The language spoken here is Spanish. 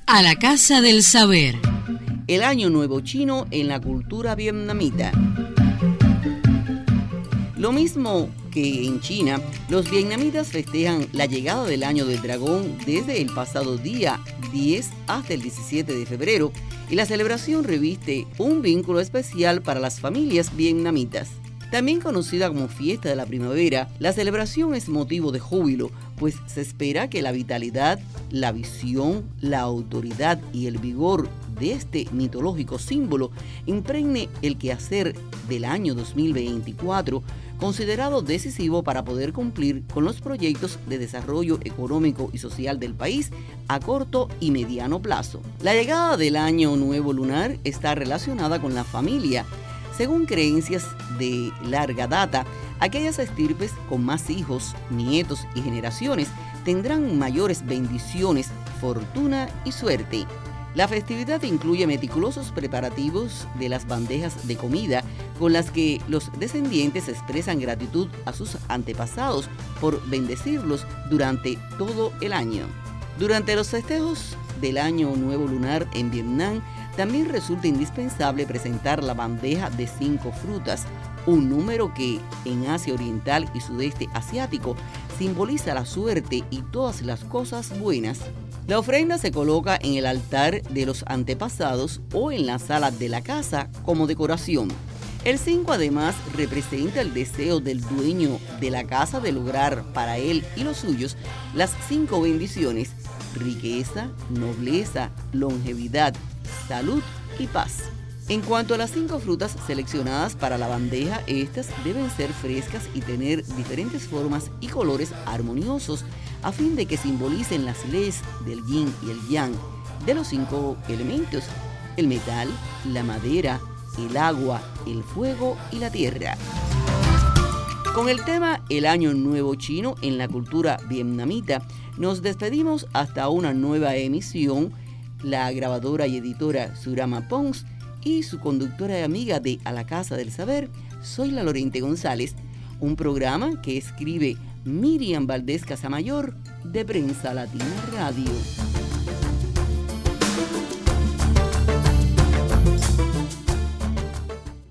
A la Casa del Saber. El Año Nuevo Chino en la cultura vietnamita. Lo mismo que en China, los vietnamitas festejan la llegada del Año del Dragón desde el pasado día 10 hasta el 17 de febrero y la celebración reviste un vínculo especial para las familias vietnamitas. También conocida como Fiesta de la Primavera, la celebración es motivo de júbilo, pues se espera que la vitalidad, la visión, la autoridad y el vigor de este mitológico símbolo impregne el quehacer del año 2024, considerado decisivo para poder cumplir con los proyectos de desarrollo económico y social del país a corto y mediano plazo. La llegada del Año Nuevo Lunar está relacionada con la familia. Según creencias de larga data, aquellas estirpes con más hijos, nietos y generaciones tendrán mayores bendiciones, fortuna y suerte. La festividad incluye meticulosos preparativos de las bandejas de comida con las que los descendientes expresan gratitud a sus antepasados por bendecirlos durante todo el año. Durante los festejos del Año Nuevo Lunar en Vietnam, también resulta indispensable presentar la bandeja de 5 frutas, un número que en Asia Oriental y Sudeste Asiático simboliza la suerte y todas las cosas buenas. La ofrenda se coloca en el altar de los antepasados o en la sala de la casa como decoración. El 5 además representa el deseo del dueño de la casa de lograr para él y los suyos las 5 bendiciones: riqueza, nobleza, longevidad, salud y paz. En cuanto a las 5 frutas seleccionadas para la bandeja, estas deben ser frescas y tener diferentes formas y colores armoniosos a fin de que simbolicen las leyes del yin y el yang, de los 5 elementos: el metal, la madera, el agua, el fuego y la tierra. Con el tema El Año Nuevo Chino en la cultura vietnamita, nos despedimos hasta una nueva emisión. La grabadora y editora Surama Pons y su conductora y amiga de A la Casa del Saber, soy la Lorente González, un programa que escribe Miriam Valdés Casamayor de Prensa Latina Radio.